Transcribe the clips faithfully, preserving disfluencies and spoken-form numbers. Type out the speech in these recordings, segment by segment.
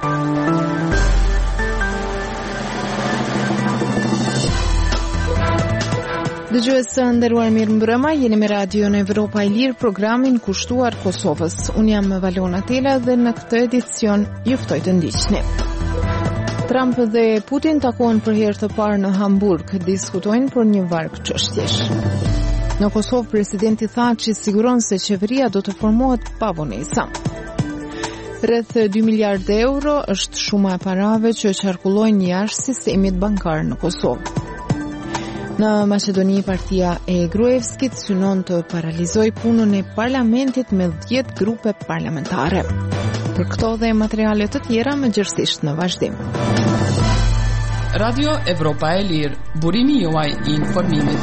Dëgjues të nderuar, mirëmbrëma, jeni me Radio në Evropa e Lirë, programin kushtuar Kosovës. Unë jam Valona Tela dhe në këtë edicion ju ftoj të ndiqni. Trump dhe Putin takohen për herë të parë në Hamburg, diskutojnë për një varg çështjesh. Në Kosovë, presidenti Thaçi siguron se qeveria do të formohet pa vonesa. Rreth dy miliardë euro është shuma e parave që qarkullojnë jashtë sistemit bankar në Kosovë. Në Maqedoni, partia e Gruevskit synon të paralizoj punën e parlamentit me dhjetë grupe parlamentare. Për këto dhe materiale të tjera më gjërësisht në vazhdim. Radio Evropa e Lirë, burimi juaj i informimit.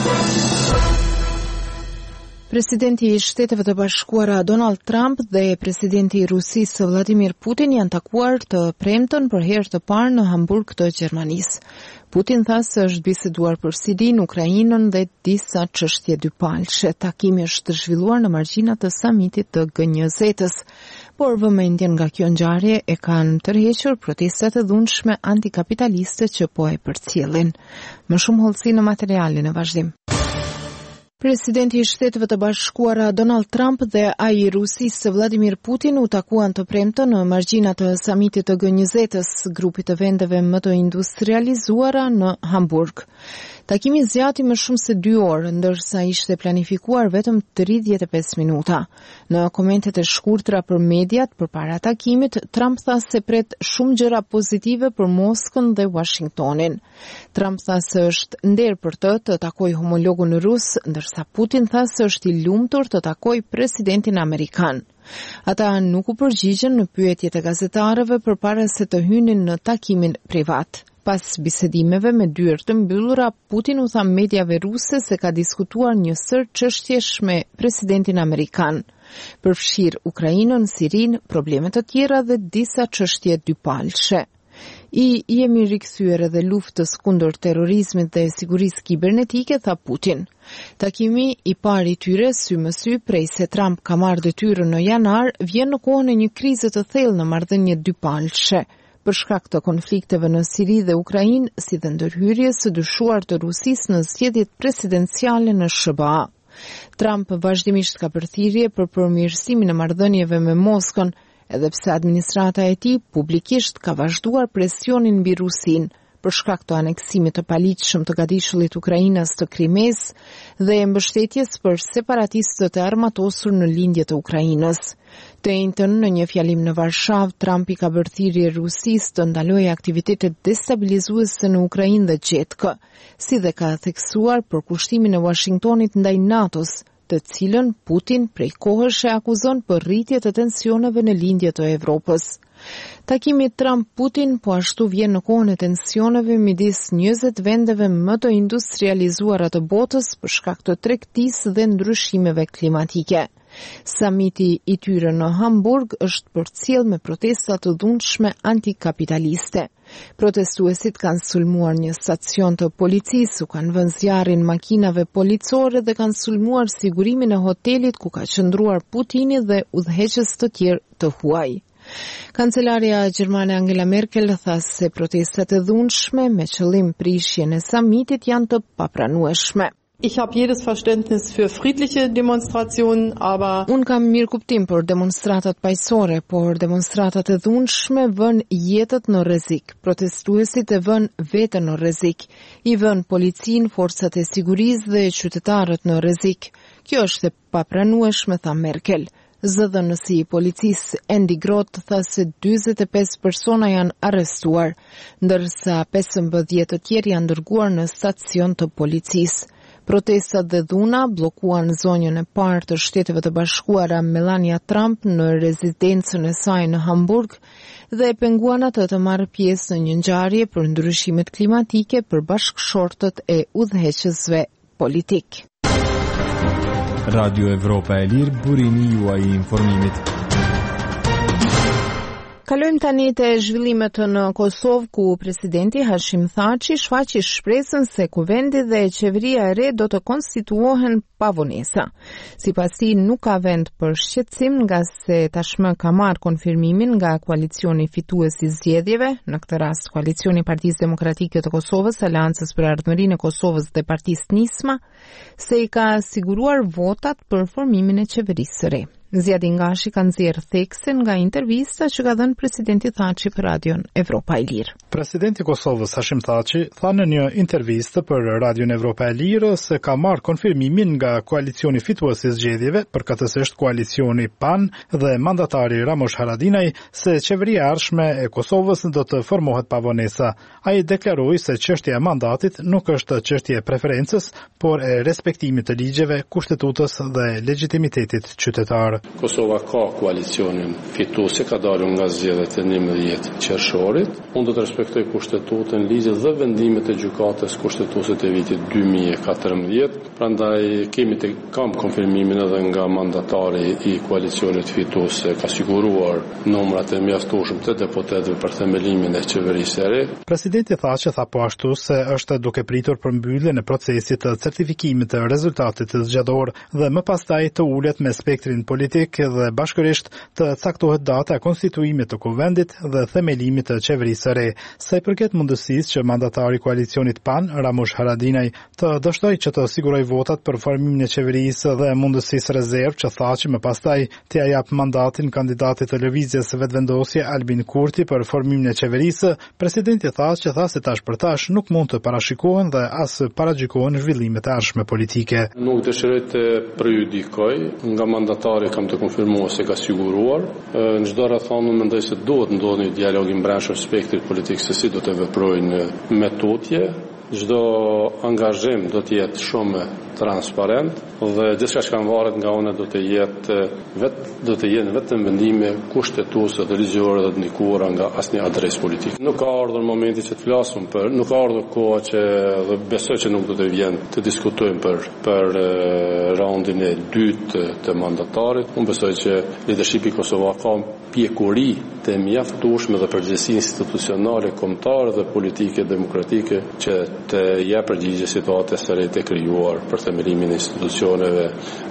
Presidenti i Shteteve të Bashkuara Donald Trump dhe presidenti i Rusisë Vladimir Putin janë takuar të premten për herë të parë në Hamburg të Gjermanisë. Putin tha se është biseduar për Sirinë, Ukrainën dhe disa çështje dypalëshe. Takimi është zhvilluar në margjina të samitit të G njëzet-ës, por vëmendjen nga kjo ngjarje e kanë tërhequr protestat e dhunshme antikapitaliste që po e përcjellin. Më shumë hollësi në materialin e vazhdim. Presidenti i Shteteve të Bashkuara Donald Trump dhe ai i Rusisë Vladimir Putin u takuan të premten në margjina të samitit të G njëzet-ës, grupit të vendeve më të industrializuara në Hamburg. Takimi zgjati më shumë se dy orë, ndërsa ishte planifikuar vetëm tridhjetë e pesë minuta. Në komentet e shkurtra për mediat përpara takimit, Trump tha se pret shumë gjëra pozitive për Moskën dhe Washingtonin. Trump tha se është nder për të të takojë homologun rus, ndërsa Putin tha se është i lumtur të takojë presidentin amerikan. Ata nuk u përgjigjen në pyetjet e gazetarëve përpara se të hynin në takimin privat. Pas bisedimeve me dyert të mbyllura, Putin u tha mediave ruse se ka diskutuar një sër çështjesh me presidentin amerikan. Përfshir Ukrainën, Sirinë, probleme të tjera dhe disa çështje dypalëshe. I jemi rikthyer edhe luftës kundër terrorizmit dhe sigurisë kibernetike, tha Putin. Takimi i parë i tyre sy më sy prej se Trump ka marrë detyrën në janar vjen në kohën e një krize të thellë në marrëdhënie dypalëshe. Për shkak të konflikteve në Siri dhe Ukrainë, si dhe ndërhyrjes së dyshuar të Rusisë në zgjedhjet presidenciale në S B A. Trump vazhdimisht ka përthirrje për përmirësimin e marrëdhënieve me Moskën, edhe pse administrata e tij publikisht ka vazhduar presionin mbi Rusinë për shkak të aneksimit të paligjshëm të gatishullit Ukrainës të Krimes dhe mbështetjes për separatistët e armatosur në lindje të Ukrainës. Të njëjtën në një fjalim në Varshavë, Trump i ka bërë thirrje Rusisë të ndalojë aktivitetet destabilizuese në Ukrainë dhe G E T K, si dhe ka theksuar përkushtimin e Washingtonit ndaj NATO-s, të cilën Putin prej kohësh e akuzon për rritje të tensioneve në lindje të Evropës. Takimi Trump-Putin po ashtu vjen në kohën e tensioneve midis njëzet vendeve më të industrializuara të botës për shkak të tregtisë dhe ndryshimeve klimatike. Samiti i tyre në Hamburg është përcjell me protesta të dhunshme antikapitaliste. Protestuesit kanë sulmuar një stacion të policisë, u kanë vënë zjarrin makinave policore dhe kanë sulmuar sigurimin e hotelit ku ka qëndruar Putini dhe udhëheqës të tjerë të huaj. Kancelaria gjermane Angela Merkel tha se protestat e dhunshme me qëllim prishjen e samitit janë të papranueshme. Ich habe jedes Verständnis für friedliche Demonstrationen, aber Un kam mirë kuptim për demonstratat paqësore, por demonstratat e dhunshme vën jetët në rrezik. Protestuesit e vën veten në rrezik, i vën policinë, forcat e sigurisë dhe qytetarët në rrezik. Kjo është e papranueshme, tha Merkel. Z D N-si i policisë Andy Groth tha se dyzet e pesë persona janë arrestuar, ndërsa pesëmbëdhjetë të tjerë janë dërguar në stacion të policisë. Protestat dhe dhuna bllokuan zonjën e parë të Shteteve të Bashkuara Melania Trump në rezidencën e saj në Hamburg dhe e penguan atë të marrë pjesë në një ngjarje për ndryshimet klimatike për bashkëshortët e udhëheqësve politik. Radio Evropa e Lirë, burimi juaj i informimit. Kalojmë tani te zhvillimet në Kosovë ku presidenti Hashim Thaçi shfaqi shpresën se kuvendi dhe qeveria e re do të konstituohen pa vonesa. Sipas tij nuk ka vend për shqetësim nga se tashmë ka marrë konfirmimin nga koalicioni fitues i zgjedhjeve, në këtë rast koalicioni i Partisë Demokratike të Kosovës, Aleancës për Ardhmërinë e Kosovës dhe Partisë Nisma, se i ka siguruar votat për formimin e qeverisë së re. Zjadin Gashi ka nxjerrë theksin nga intervista që ka dhënë presidenti Thaçi për Radion Evropa e Lirë. Presidenti i Kosovës Hashim Thaçi tha në një intervistë për Radion Evropa e Lirë se ka marrë konfirmimin nga koalicioni fitues i zgjedhjeve, përkatësisht koalicioni P A N dhe mandatari Ramush Haradinaj, se qeveria e ardhshme e Kosovës do të formohet pa vonesa. Ai deklaroi se çështja e mandatit nuk është çështje e preferencës, por e respektimit të ligjeve, kushtetutës dhe legitimitetit qytetar. Kosova ka koalicionin fituese, ka dalur nga zgjedhjet e njëmbëdhjetë qershorit. Unë do të respektoj kushtetutën, ligjet dhe vendimet e gjykatës kushtetuese të vitit dy mijë e katërmbëdhjetë. Prandaj kemi të kam konfirmimin edhe nga mandatari i koalicionit fituese, ka siguruar numrat e mjaftueshëm të deputetëve për themelimin e qeverisë së re. Presidenti Thaçi tha po ashtu se është duke pritur për mbylljen e procesit të certifikimit të rezultatit të zgjedhor dhe më pastaj të ulet me spektrin politik dhe bashkërisht të caktohet data e konstituimit të kuvendit dhe themelimit të qeverisë së re. Sa i përket mundësisë që mandatari i koalicionit P A N, Ramush Haradinaj, të dështoj që të siguroj votat për formimin e qeverisë dhe mundësisë rezervë që Thaçi më pastaj t'ia jap mandatin kandidatit të lëvizjes vetëvendosje Albin Kurti për formimin e qeverisë, presidenti tha që tha se tash për tash nuk mund të parashikohen dhe as paragjikohen zhvillimet e ardhshme politike. Nuk dëshiroj të prejudikoj, nga mandatari kam të konfirmuar se ka siguruar. Në çdo rrethon unë mendoj se duhet ndodhë një dialog i brendshëm spektrit politik se si do të veprojnë me tutje. Çdo angazhim do të jetë shumë transparent dhe gjithçka që kanë varet nga ona do të jetë vetë do të jenë vetëm vendime kushtetuese dhe ligjore dhe të ndikuara nga asnjë adresë politike. Nuk ka ardhur momenti që të flasim për, nuk ka ardhur koha që dhe besoj që nuk do të vjen të diskutojmë për për raundin e dytë të mandatarit. Unë besoj që leadershipi kosovar ka pjekuri të mjaftueshme dhe përgjegjësi institucionale, kombëtare dhe politike demokratike që të jap përgjigje situatës së re të krijuar për themelimin e institucioneve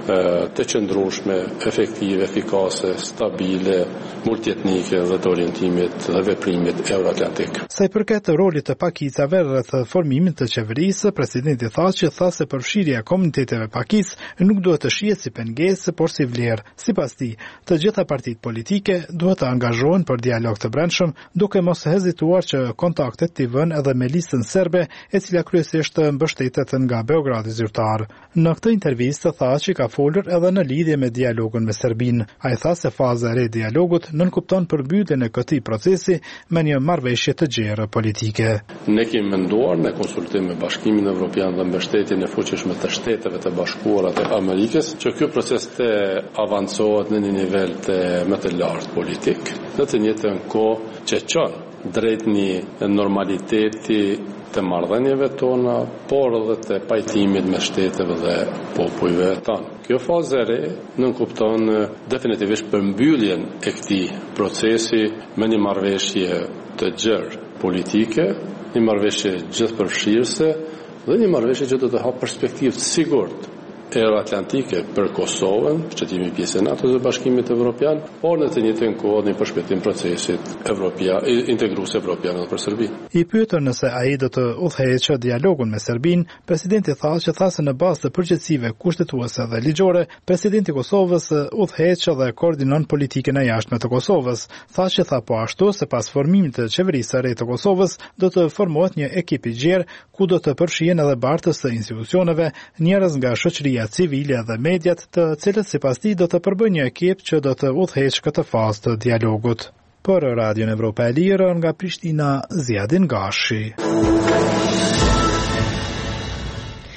të qëndrueshme, efektive, efikase, stabile, multietnike dhe të orientimit dhe veprimit euroatlantik. Sa i përket rolit të pakicave rreth formimit të qeverisë, presidenti Thaçi tha se përfshirja e komuniteteve pakis nuk duhet të shihet si pengesë, por si vlerë. Sipas tij, të gjitha partitë politike duhet të angazhohen për dialog të brendshëm, duke mos hezituar që kontaktet t'i vënë edhe me listën serbe, e cila kryesisht mbështetet nga Beogradi zyrtar. Në këtë intervistë Thaçi ka folur edhe në lidhje me dialogun me Serbinë. Ai tha se faza e re e dialogut nënkupton përmbytjen e këtij procesi me një marrëveshje të gjerë politike. Ne kemi menduar në konsultim me Bashkimin Evropian dhe mbështetjen e fuqishme të Shteteve të Bashkuara të Amerikës që ky proces të avancohet në një nivel të më të lartë politik, në të njëjtën kohë që çon drejt një normaliteti të marrëdhënieve tona, por edhe të pajtimit me shteteve dhe popujve tanë. Kjo fazë e re nënkupton definitivisht përmbylljen e këtij procesi me një marrëveshje të gjerë politike, një marrëveshje gjithëpërfshirëse dhe një marrëveshje që do të hapë perspektivë të sigurt euroatlantike për Kosovën, që jemi pjesë e NATO-s dhe Bashkimit Evropian, por në të njëjtën kohë në përshpejtim procesit evropian, integrues evropian edhe për Serbinë. I pyetur nëse ai do të udhëheqë dialogun me Serbinë, presidenti tha që tha se në bazë të përgjegjësive kushtetuese dhe ligjore, presidenti i Kosovës udhëheq dhe koordinon politikën e jashtme të Kosovës. Tha që tha po ashtu se pas formimit të qeverisë së re të Kosovës do të formohet një ekip i gjerë ku do të përfshihen edhe bartës të institucioneve, njerëz nga shoqëria civile dhe mediat, të cilët sipas tij do të përbëjnë një ekip që do të udhëheqë këtë fazë të dialogut. Për Radion Evropa e Lirë nga Prishtina, Zjadin Gashi.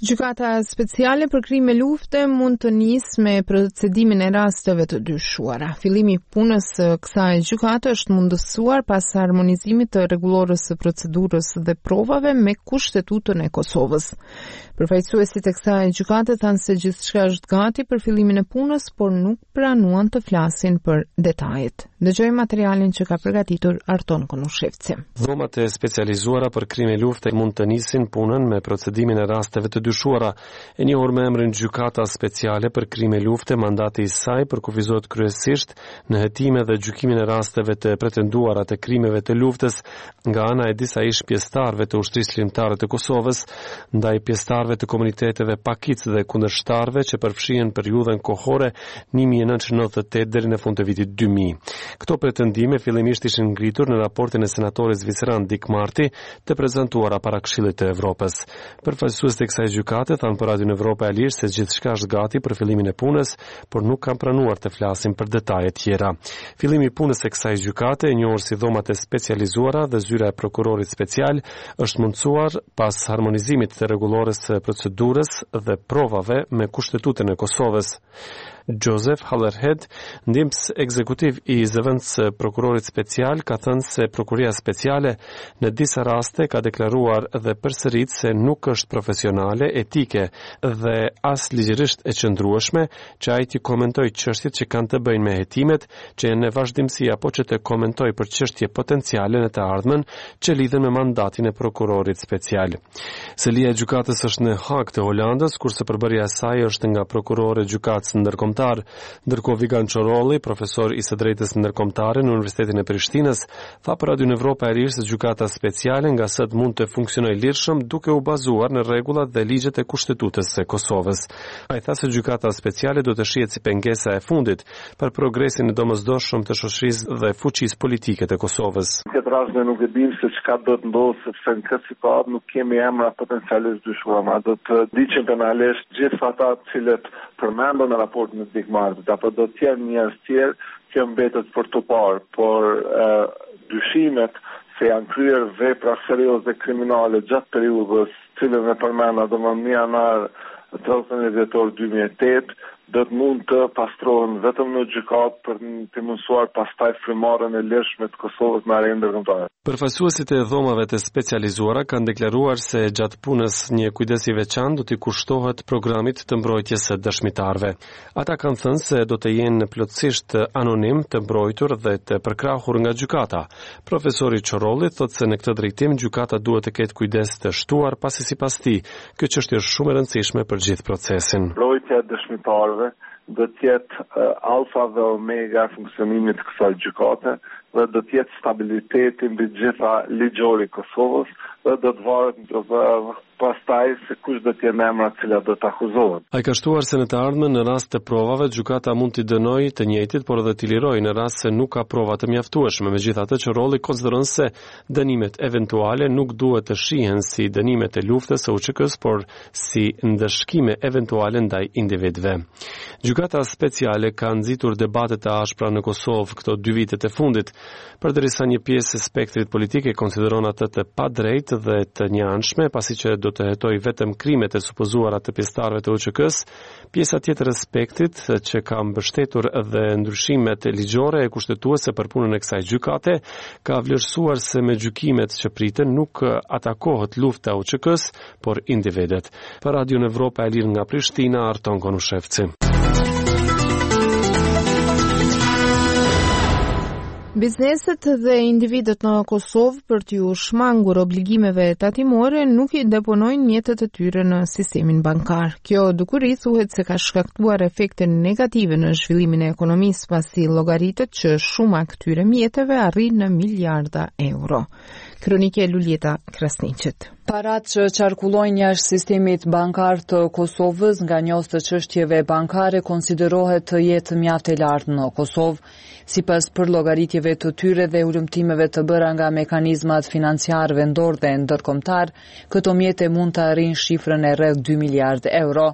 Gjykata speciale për krime lufte mund të nisë me procedimin e rasteve të dyshuara. Fillimi i punës së kësaj gjykate është mundësuar pas harmonizimit të rregullorës së procedurës dhe provave me Kushtetutën e Kosovës. Përfaqësuesit e kësaj gjykate thanë se gjithçka është gati për fillimin e punës, por nuk pranuan të flasin për detajet. Dëgjojmë materialin që ka përgatitur Arton Konushevci. Dhomat e specializuara për krime lufte mund të nisin punën me procedimin e rasteve të dyshuara. E njohur me emrin Gjykata Speciale për krime lufte, mandati i saj përkufizohet kryesisht në hetime dhe gjykimin e rasteve të pretenduara të krimeve të luftës nga ana e disa ish pjesëtarëve të ushtrisë ligjore të Kosovës ndaj pjesëtarëve të komuniteteve pakic dhe kundërshtarëve që përfshihen periudhën kohore një mijë e nëntëqind e nëntëdhjetë e tetë deri në fund të vitit dy mijë. Këto pretendime fillimisht ishin ngritur në raportin e senatorit zviceran Dick Marty të prezantuara para Këshillit të Evropës. Përfaqësuesit e kësaj gjykate thanë për Radion Evropa e Lirë se gjithçka është gati për fillimin e punës, por nuk kanë pranuar të flasin për detaje tjera. Fillimi i punës së kësaj gjykate, e njohur si dhomat e specializuara dhe zyra e prokurorit special, është mundsuar pas harmonizimit të rregullorës së procedurës dhe provave me Kushtetutën e Kosovës. Joseph Hallerhead, ndihmës ekzekutiv i zëvendës prokurorit special, ka thënë se prokuria speciale në disa raste ka deklaruar dhe përsërit se nuk është profesionale, etike dhe as ligjërisht e qëndrueshme që ai të komentojë çështjet që kanë të bëjnë me hetimet që janë në vazhdimsi apo që të komentojë për çështje potenciale në të ardhmen që lidhen me mandatin e prokurorit special. Selia e gjykatës është në Hag të Holandës, kurse përbërja e saj është nga prokurori gjykatës ndërkombëtar. Ndërkohë Vigan Çorolli, profesor i së drejtës ndërkombëtare në Universitetin e Prishtinës, tha për Radion Evropa e Lirë se gjykata speciale nga sot mund të funksionojë lirshëm duke u bazuar në rregullat dhe ligjet e Kushtetutës së Kosovës. Ai tha se gjykata speciale do të shihet si pengesa e fundit për progresin e domosdoshëm të shoqërisë dhe fuqisë politike të Kosovës. Këtë rast ne nuk e dim se çka do të ndodhë, sepse në këtë situatë nuk kemi emra potencialisht dyshuara, do të diqen penalisht gjithë ata të cilët përmendën në raportin e Dick Marty, apo do të jenë njerëz tjerë që mbetet për të parë, por uh, dyshimet se janë kryer vepra serioze kriminale gjatë periudhës, cilën e përmenda domosdoshmë në janar tridhjetë e nëntë dhjetor dy mijë e tetë, do të mund të pastrohen vetëm në gjykatë për të mundsuar pastaj frymëmarrjen e lirshme të Kosovës me arenë ndërkombëtare. Përfaqësuesit e dhomave të specializuara kanë deklaruar se gjatë punës një kujdes i veçantë do t'i kushtohet programit të mbrojtjes së dëshmitarëve. Ata kanë thënë se do të jenë plotësisht anonim, të mbrojtur dhe të përkrahur nga gjykata. Profesori Çorolli thotë se në këtë drejtim gjykata duhet të ketë kujdes të shtuar, pasi sipas tij kjo çështje është shumë e rëndësishme për gjithë procesin. Mbrojtja e dëshmitarëve do të jetë uh, alfa dhe omega funksionimit të kësaj gjykate dhe do të jetë stabiliteti mbi gjitha ligjori i Kosovës dhe do të varet pastaj se kush do të jenë emrat që do të akuzohen. Ai ka shtuar se në të ardhmen në rast të provave gjykata mund t'i dënojë të njëjtit, por edhe t'i lirojë në rast se nuk ka prova të mjaftueshme. Megjithatë, Çorolli konsideron se dënimet eventuale nuk duhet të shihen si dënimet e luftës së U Ç K-s, por si ndëshkime eventuale ndaj individëve. Gjykata speciale ka nxitur debate të ashpra në Kosovë këto dy vitet e fundit, përderisa një pjesë e spektrit politik e konsideron atë të padrejtë dhe të njanshme, pasi që do të hetoj vetëm krimet e supozuara të pjesëtarëve të U Ç K-s. Pjesa tjetër e spektrit që ka mbështetur dhe ndryshimet ligjore e kushtetuese për punën e kësaj gjykate ka vlerësuar se me gjykimet që priten nuk atakohet lufta U Ç K-s, por individet. Për Radion Evropa e Lirë nga Prishtina, Arton Konushevci. Bizneset dhe individët në Kosovë për t'ju shmangur obligimeve tatimore nuk i deponojnë mjetet e tyre në sistemin bankar. Kjo dukuri thuhet se ka shkaktuar efekte negative në zhvillimin e ekonomisë, pasi llogaritet që shuma këtyre mjeteve arrin në miliarda euro. Kronike Luljeta Krasniqit. Parat që qarkullojnë jashtë sistemit bankar të Kosovës nga njohës të çështjeve bankare konsiderohet të jetë mjaft e lartë në Kosovë. Sipas përllogaritjeve të tyre dhe ulëmtimeve të bëra nga mekanizmat financiar vendor dhe ndërkombëtar, këto mjete mund të arrijnë shifrën e rreth dy miliardë euro.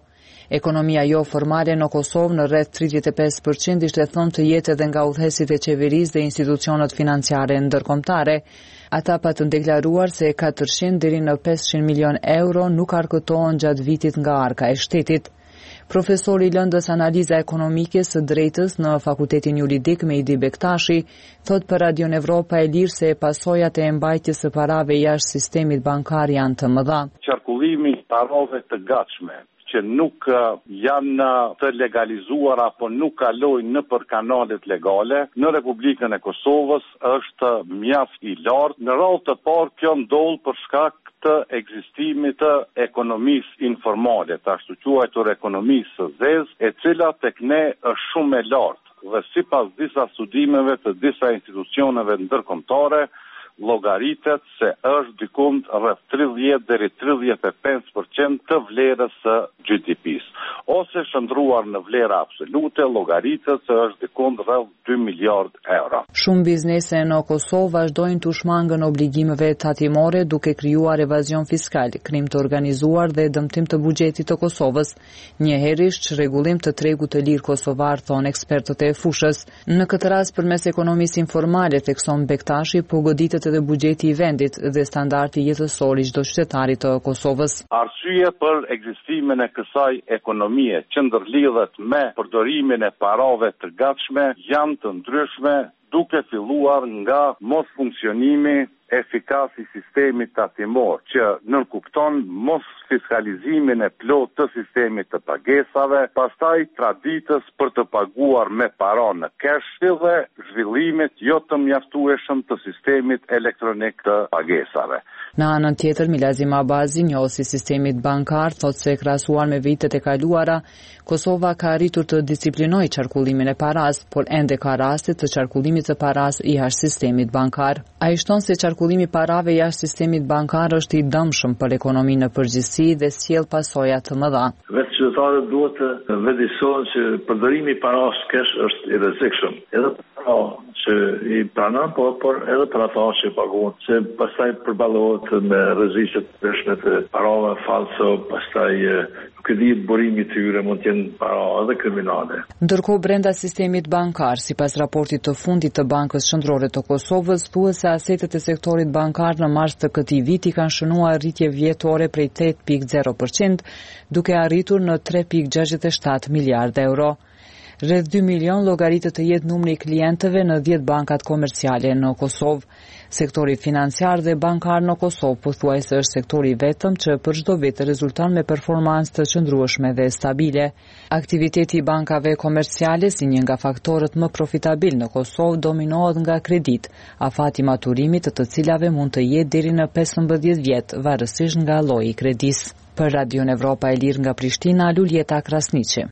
Ekonomia jo formale në Kosovë në rreth tridhjetë e pesë përqind ishte thënë të jetë edhe nga udhëheqësit e qeverisë dhe institucionet financiare ndërkombëtare. Ata pa të deklaruar se katërqind deri në pesëqind milion euro nuk arkëtohen gjatë vitit nga arka e shtetit. Profesori i lëndës analiza ekonomike së drejtës në Fakultetin Juridik Mehdi Bektashi thot për Radion Evropa e Lirë se pasojat e mbajtjes së parave jashtë sistemit bankar janë të mëdha. Qarkullimi i parave të gatshme që nuk janë të legalizuar apo nuk kalojnë në për kanalet legale në Republikën e Kosovës është mjaft i lartë. Në radhë të parë kjo ndodh për shkak të ekzistimit të ekonomisë informale, të ashtu quajtur ekonomisë së zezë, e cila tek ne është shumë e lartë dhe sipas disa studimeve të disa institucioneve ndërkombëtare llogaritet se është dikund rreth tridhjetë deri tridhjetë e pesë përqind të vlerës së G D P-s. Ose shndruar në vlera absolute, llogaritet se është dikund rreth dy miliard euro. Shumë biznese në Kosovë vazhdojnë të shmangën obligimeve tatimore duke krijuar evazion fiskal, krim të organizuar dhe dëmtim të buxhetit të Kosovës. Njëherësh çrregullim të tregut të lirë kosovar, thonë ekspertët e fushës. Në këtë rast përmes ekonomisë informale, thekson Bektashi, po goditet edhe buxheti i vendit dhe standardi jetësor i çdo qytetari të Kosovës. Arsye për ekzistimin e kësaj ekonomie që ndërlidhet me përdorimin e parave të gatshme janë të ndryshme, duke filluar nga mos funksionimi efikas i sistemit tatimor, që nënkupton mos fiskalizimin e plot të sistemit të pagesave, pastaj traditës për të paguar me para në kesh dhe zhvillimit jo të mjaftueshëm të sistemit elektronik të pagesave. Në anën tjetër, Milazim Abazi, njohësi i sistemit bankar, thot se krahasuar me vitet e kaluara, Kosova ka arritur të disiplinojë qarkullimin e paras, por ende ka raste të qarkullimit të paras jashtë sistemit bankar. Ai shton se qarkullimi i parave jashtë sistemit bankar është i dëmshëm për ekonominë në përgjithësi dhe sjell pasoja të mëdha. Vetë qytetarët duhet të vëdësohen se përdorimi i paras kesh është i rrezikshëm. Edhe para që i pranon, por, por edhe për ata që paguhen, se pastaj përballohet me rreziqet të ndryshme të parave falso, pastaj nuk e di burimi i tyre mund të jenë para edhe kriminale. Ndërkohë brenda sistemit bankar, sipas raportit të fundit të Bankës Qendrore të Kosovës, thuhet se asetet e sektorit bankar në mars të këtij viti kanë shënuar rritje vjetore prej tetë pikë zero përqind, duke arritur në tre pikë gjashtëdhjetë e shtatë miliardë euro. Rreth dy milion llogaritet të jetë numri i klientëve në dhjetë bankat komerciale në Kosovë. Sektori financiar dhe bankar në Kosovë pothuajse është sektori vetëm që për çdo vit rezulton me performancë të qëndrueshme dhe stabile. Aktiviteti i bankave komerciale si një nga faktorët më profitabil në Kosovë dominohet nga kredit, afati maturimit të të cilave mund të jetë deri në pesëmbëdhjetë vjet, varësisht nga lloji i kredisë. Për Radion Evropa e Lirë nga Prishtina, Luljeta Krasniqi.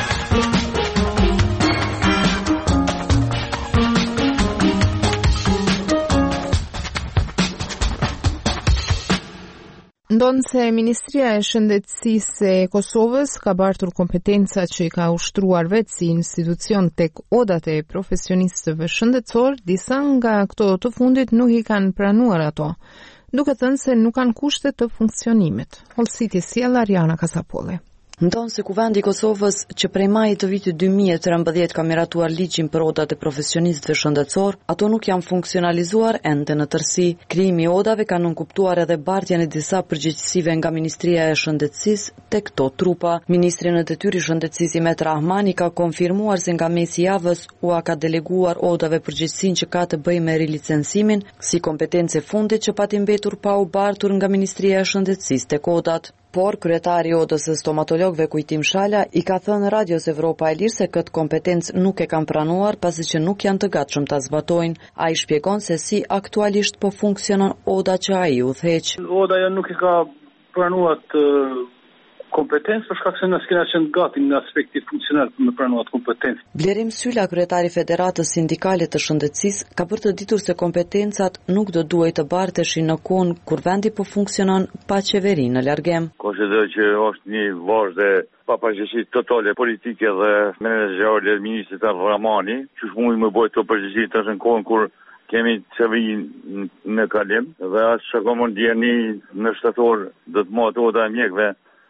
Ndonë se Ministria e Shëndetësisë e Kosovës ka bartur kompetenca që i ka ushtruar vetë si institucion tek odat e profesionistëve shëndetësor, disa nga këto të fundit nuk i kanë pranuar ato, duke thënë se nuk kanë kushte të funksionimit. Holsiti sjell Ariana Kasapolli. Ndonë se Kuvendi i Kosovës që prej majit të vitit dy mijë e trembëdhjetë ka miratuar ligjin për odat e profesionistëve shëndetësor, ato nuk janë funksionalizuar ende në tërësi. Krijimi i odave ka nënkuptuar edhe bardhjen e disa përgjegjësive nga Ministria e Shëndetësisë tek këto trupa. Ministri në detyrë i shëndetësisë Imet Rahmani ka konfirmuar se nga mesi i javës u ka deleguar odave përgjegjësinë që ka të bëjë me rilicencimin si kompetencë fundit që pati mbetur pa u bartur nga Ministria e Shëndetësisë tek odat. Por kryetari i odës së stomatologëve Kujtim Shala i ka thënë Radios Evropa e Lirë se këtë kompetencë nuk e kanë pranuar pasi që nuk janë të gatshëm ta zbatojnë. Ai shpjegon se si aktualisht po funksionon oda që ai udhëheq. Oda ja nuk e ka pranuar kompetencë për shkak se ne s'kena qenë gati në aspektin funksional për me pranuar kompetencë. Blerim Sylla, kryetari i Federatës Sindikale të Shëndetësisë, ka për të ditur se kompetencat nuk do duhej të barteshin në kohën kur vendi po funksionon pa qeveri në largim. Konsideroj që është një vazhde pa përgjegjësi totale politike dhe menaxheriale e ministrit Rahmani, që shmui më bëj të përgjegjësi tash në kohën kur kemi qeveri në kalim dhe as çka mund djeni në shtator do të mohet oda e mjekëve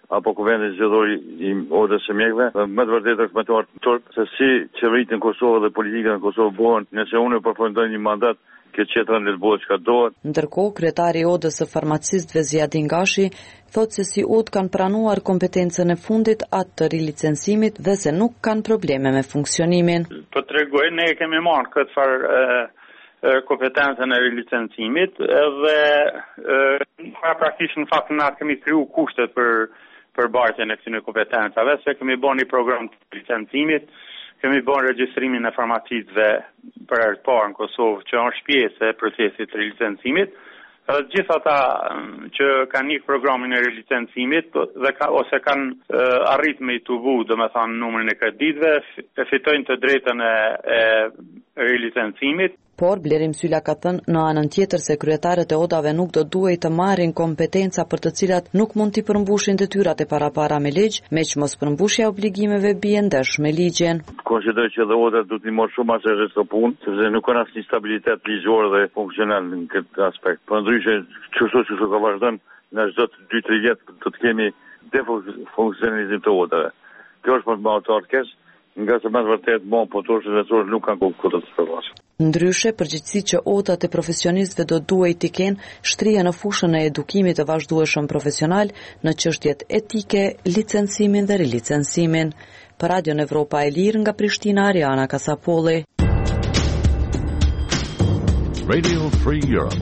apo kuvendit zgjedhor i Odës së Mjekëve, më të vërtetë është më të artur se si qeveritë në Kosovë dhe politika në Kosovë bëhen nëse unë përfundoj një mandat këtë qetrën dhe të bëhet çka dohet. Ndërkohë, kryetari i Odës së farmacistëve Ziadin Gashi thotë se si Odë kanë pranuar kompetencën e fundit atë të rilicencimit dhe se nuk kanë probleme me funksionimin. Po tregoj, ne kemi marrë këtë farë kompetencën e rilicencimit edhe pra praktikisht në fakt na kemi kriju kushtet për për bartjen e këtyre kompetencave, se kemi bën një program të licencimit, kemi bën regjistrimin e farmacistëve për herë të parë në Kosovë, që është pjesë e procesit të rilicencimit. Gjithë ata që kanë një programin e rilicencimit dhe ka, ose kanë uh, arrit me i tubu, dhe me thanë numrin e kreditve, e fitojnë të drejtën e, e rilicencimit. Por Blerim Sylla ka thënë në anën tjetër se kryetarët e odave nuk do duhej të marrin kompetenca për të cilat nuk mund t'i përmbushin detyrat e parapara me ligj, me që mos përmbushja obligimeve bie ndesh me ligjen. Konsideroj që edhe odat do t'i marrë shumë asë këtë punë, sepse nuk kanë asnjë stabilitet ligjor dhe funksional në këtë aspekt. Por ndryshe, çështja që ka vazhdon në çdo dy tre vjet do të kemi defunksionalizim të odave. Kjo është më të orkes, nga se më të vërtet më potoshë dhe nuk kanë këtë të përvashë. Ndryshe, përgjithësi që odat e profesionistëve do duhej t'i kenë shtrije në fushën e edukimit të vazhdueshëm profesional në çështjet etike, licencimin dhe rilicencimin. Për Radion Evropa e Lirë nga Prishtina, Ariana Kasapolli. Radio Free Europe.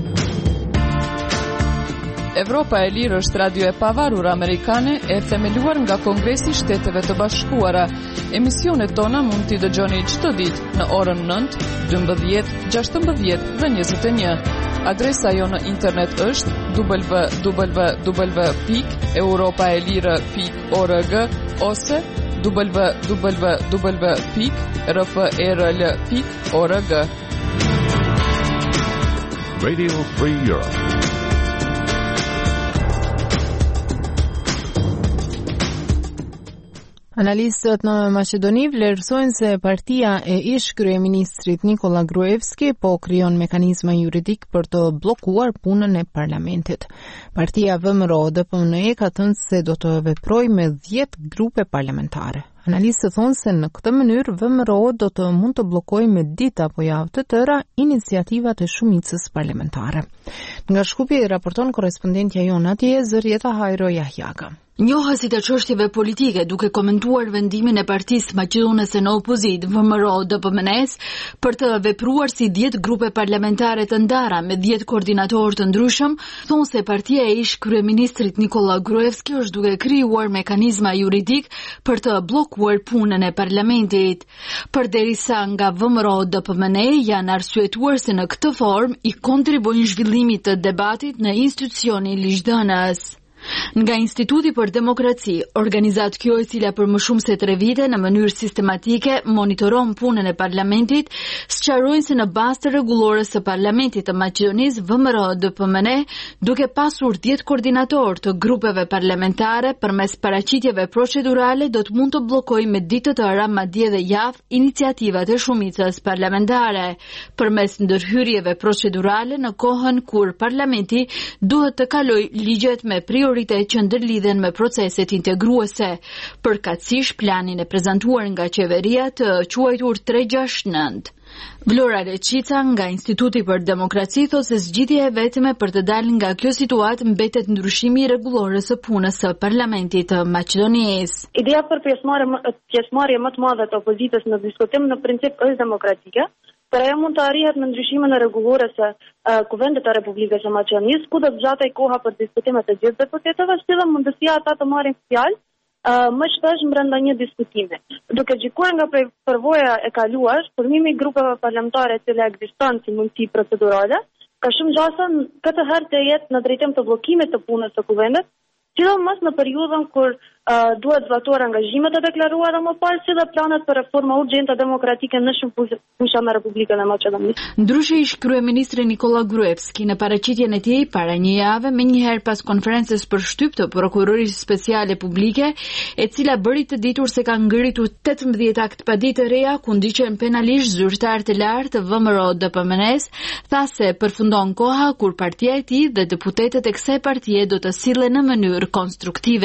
Evropa e Lirë është radio e pavarur amerikane e themeluar nga Kongresi i Shteteve të Bashkuara. Emisionet tona mund t'i dëgjoni çdo ditë në orën nëntë, dymbëdhjetë, gjashtëmbëdhjetë dhe njëzet e një. Adresa jo në internet është w w w pikë europaelire pikë org ose w w w pikë r f e r l pikë org. Radio Free Europe. Analistët në Maqedoni vlerësojnë se partia e ish kryeministrit Nikola Gruevski po krijon mekanizma juridik për të bllokuar punën e parlamentit. Partia V M R O D P M N E ka thënë se do të veprojë me dhjetë grupe parlamentare. Analistët thonë se në këtë mënyrë V M R O do të mund të bllokojë me ditë apo javë të tëra iniciativat e shumicës parlamentare. Nga Shkupi raporton korrespondentja jon atje Zërieta Hajro Jahjaka. Njohësit e çështjeve politike duke komentuar vendimin e Partisë Maqedonese në opozitë V M R O D P M N E-s për të vepruar si dhjetë grupe parlamentare të ndara me dhjetë koordinatorë të ndryshëm, thonë se partia e ish kryeministrit Nikola Gruevski është duke krijuar mekanizma juridik për të bllokuar punën e parlamentit. Përderisa nga V M R O D P M N E janë arsyetuar se në këtë formë i kontribuojnë zhvillimit të debatit në institucionin ligjdhënës. Nga Instituti për Demokraci, organizat kjo e cila për më shumë se tre vite në mënyrë sistematike monitoron punën e parlamentit, sqarojnë se në bazë të rregullores së parlamentit të Maqedonisë, V M R O D P M N E, duke pasur dhjetë koordinator të grupeve parlamentare përmes paraqitjeve procedurale do të mund të bllokojë me ditë të tëra madje dhe javë iniciativat e shumicës parlamentare, përmes ndërhyrjeve procedurale në kohën kur parlamenti duhet të kalojë ligjet me prioritet që ndërlidhen me proceset integruese, përkatësisht planin e prezantuar nga qeveria të quajtur tre gjashtë nëntë. Vlora Reqica nga Instituti për Demokraci thotë se zgjidhja e vetme për të dalë nga kjo situatë mbetet ndryshimi i rregullores së punës së parlamentit të Maqedonisë. Ideja për pjesëmarrje pjesëmarrje më të madhe të opozitës në diskutim në princip është demokratike, por ajo mund të arrihet me ndryshimin e rregullores së uh, Kuvendit të Republikës së Maqedonisë, ku do të zgjatej koha për diskutimet e gjithë deputetëve, si dhe mundësia ata të marrin fjalë Uh, më shpesh brenda një diskutimi. Duke gjikuar nga përvoja e kaluar, formimi i grupeve parlamentare që ekziston si mundësi procedurale, ka shumë gjasa këtë herë të jetë në drejtim të bllokimit të punës së kuvendit, sidomos në periudhën kur uh, duhet zbatuar angazhimet e deklaruara më parë, si dhe planet për reforma urgjente demokratike në shumë fusha në Republikën e Maqedonisë. Ndryshe ish kryeministri Nikola Gruevski në paraqitjen e tij para një jave, menjëherë pas konferencës për shtyp të prokurorisë speciale publike, e cila bëri të ditur se ka ngritur tetëmbëdhjetë akt paditë të reja ku ndiqen penalisht zyrtar të lartë të V M R O D P M N E-s, tha se përfundon koha kur partia e tij dhe deputetët e kësaj partie do të sillen në mënyrë konstruktive.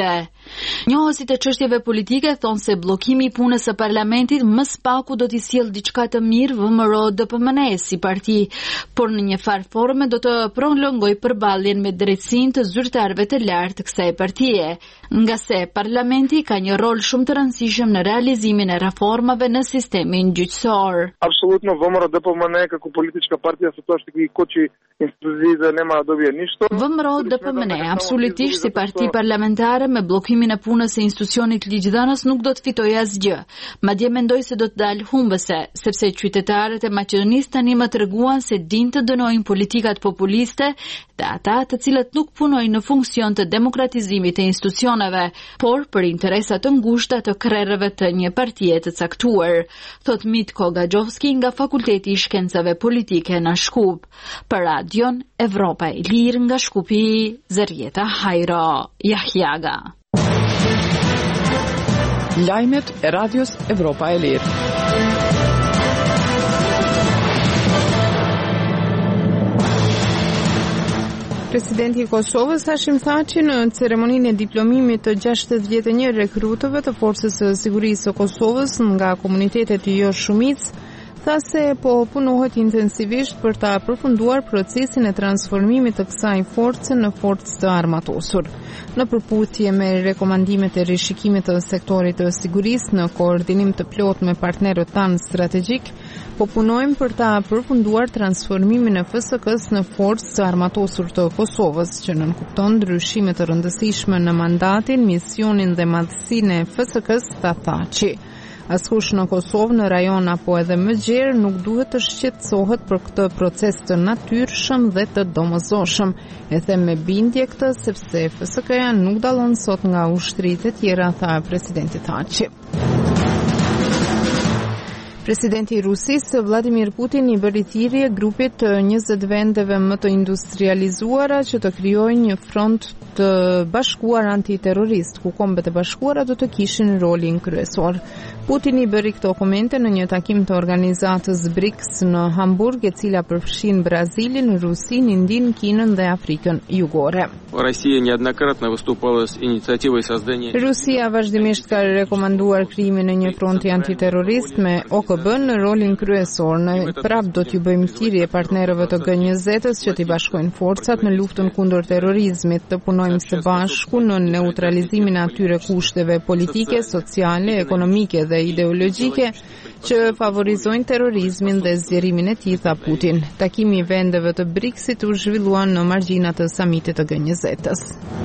Njohësit e çështjeve politike thonë se bllokimi i punës së parlamentit më së paku do t'i sjellë diçka të mirë V M R O D P M N E si parti, por në një farë forme do të prolongoj përballjen me drejtsinë të zyrtarëve të lartë të kësaj partie, nga se parlamenti ka një rol shumë të rëndësishëm në realizimin e reformave në sistemin gjyqësor. Apsolutno V M R O D P M N E како политичка партија со тоа што ги кочи институциите нема да добие ништо. V M R O D P M N E absolutisht si parti parlamentare me bllokimin e punës së institucionit ligjdhënës nuk do të fitojë asgjë. Madje mendoj se do të dalë humbëse, sepse qytetarët e Maqedonisë tani më treguan se dinë të dënojnë politikat populiste dhe ata të cilët nuk punojnë në funksion të demokratizimit të institucioneve, por për interesat të ngushta të krerëve të një partie të caktuar, thot Mitko Gaxhovski nga Fakulteti i Shkencave Politike në Shkup. Për Radion Evropa e Lirë nga Shkupi, Zërjeta Hajro Jahjaga. Lajmet e Radios Evropa e Lirë. Presidenti i Kosovës Hashim Thaçi në ceremoninë e diplomimit të gjashtëdhjetë e një rekrutëve të Forcës së Sigurisë së Kosovës nga komunitetet jo shumicë, tha se po punohet intensivisht për ta përfunduar procesin e transformimit të kësaj force në forcë të armatosur. Në përputhje me rekomandimet e rishikimit të sektorit të sigurisë në koordinim të plot me partnerët tanë strategjik, po punojmë për ta përfunduar transformimin e F S K-s në forcë të armatosur të Kosovës, që nënkupton ndryshime të rëndësishme në mandatin, misionin dhe madhësinë e F S K-s, tha Thaçi. Askush në Kosovë, në rajon apo edhe më gjerë nuk duhet të shqetësohet për këtë proces të natyrshëm dhe të domosdoshëm. E them me bindje këtë sepse F S K-ja nuk dallon sot nga ushtritë e tjera, tha presidenti Thaçi. Presidenti i Rusisë Vladimir Putin i bëri thirrje grupit të njëzet vendeve më të industrializuara që të krijojnë një front të bashkuar antiterrorist, ku kombet e bashkuara do të kishin rolin kryesor. Putin i bëri këto komente në një takim të organizatës BRICS në Hamburg, e cila përfshin Brazilin, Rusinë, Indinë, Kinën dhe Afrikën Jugore. Rusia vazhdimisht ka rekomanduar krijimin e një fronti antiterrorist me O K B në rolin kryesor. Ne prap do t'ju bëjmë thirrje partnerëve të G njëzet-s që t'i bashkojnë forcat në luftën kundër terrorizmit, të punojmë së bashku në neutralizimin e atyre kushteve politike, sociale, ekonomike dhe ideologjike që favorizojnë terrorizmin dhe zgjerimin e tij, tha Putin. Takimi i vendeve të BRICS-it u zhvillua në margjinat të samitit të G njëzet-s.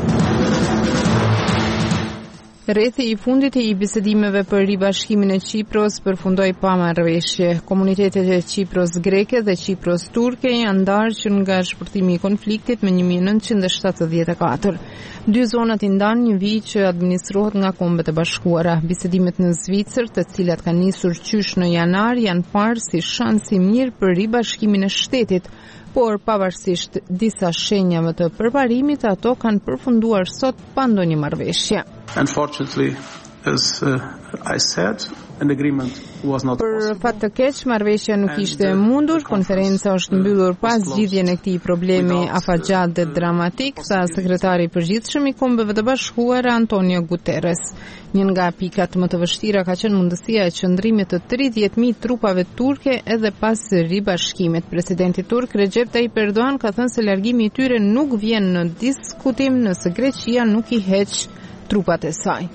Rrethi i fundit i bisedimeve për ribashkimin e Qipros përfundoi pa marrëveshje. Komunitetet e Qipros greke dhe Qipros turke janë ndarë që nga shpërtimi i konfliktit me një mijë nëntëqind e shtatëdhjetë e katër. Dy zonat i ndanë një vijë që administrohet nga Kombet e Bashkuara. Bisedimet në Zvicër, të cilat kanë nisur qysh në janar, janë parë si shans i mirë për ribashkimin e shtetit, por pavarësisht disa shenjave të përparimit, ato kanë përfunduar sot pa ndonjë marrëveshje. Unfortunately, as uh, I said, an agreement was not possible. Për fat të keq, marrëveshja nuk ishte mundur. Konferenca është mbyllur pas zgjidhjen e këtij problemi afatgjat dhe dramatik, tha sekretari i përgjithshëm i Kombeve të Bashkuara Antonio Guterres. Një nga pikat më të vështira ka qenë mundësia e qëndrimit të tridhjetë mijë trupave turke edhe pas ribashkimit. Presidenti turk Recep Tayyip Erdogan ka thënë se largimi i tyre nuk vjen në diskutim nëse Greqia nuk i heq trupat e saj.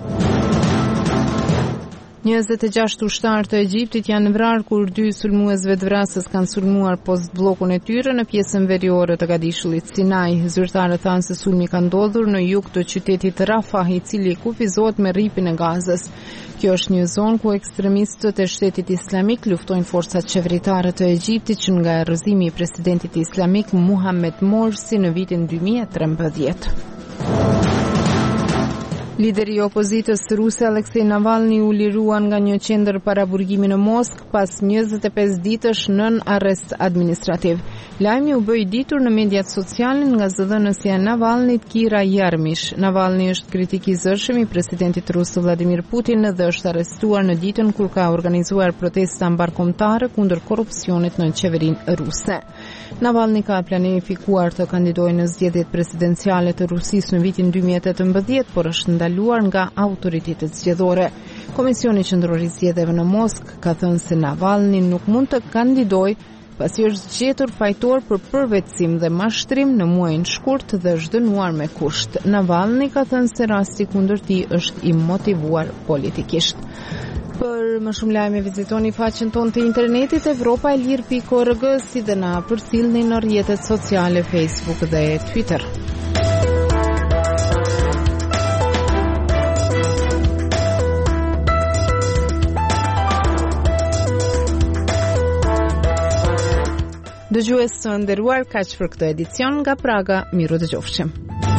njëzet e gjashtë ushtarë të Egjiptit janë vrarë kur dy sulmuesve të vrasës kanë sulmuar post bllokun e tyre në pjesën veriore të Gadishullit Sinai. Zyrtarët thanë se sulmi ka ndodhur në jug të qytetit Rafah, i cili kufizohet me rripin e Gazës. Kjo është një zonë ku ekstremistët e shtetit islamik luftojnë forcat qeveritare të Egjiptit që nga errëzimi i presidentit islamik Muhammed Morsi në vitin dy mijë e trembëdhjetë. Lideri i opozitës ruse Aleksej Navalny u liruan nga një qendër paraburgimi në Moskë pas njëzet e pesë ditësh nën arrest administrativ. Lajmi u bë i ditur në mediat sociale nga zëdhënësja e Navalnyt, Kira Jarmish. Navalny është kritik i zërshëm i presidentit rus Vladimir Putin dhe është arrestuar në ditën kur ka organizuar protesta mbarkombëtare kundër korrupsionit në qeverinë ruse. Navalny ka planifikuar të kandidojë në zgjedhjet presidenciale të Rusisë në vitin dy mijë e tetëmbëdhjetë, por është ndaluar nga autoritetet zgjedhore. Komisioni qendror i zgjedhjeve në Moskë ka thënë se Navalny nuk mund të kandidojë pasi është gjetur fajtor për përvetësim dhe mashtrim në muajin shkurt dhe është dënuar me kusht. Navalny ka thënë se rasti kundër tij është i motivuar politikisht. Për më shumë lajme vizitoni faqen tonë të internetit evropa e lirë pikë org, si dhe na përcjellni në rrjetet sociale Facebook dhe Twitter. Dëgjues të nderuar, kaq për këtë edicion nga Praga, miru dëgjofshim.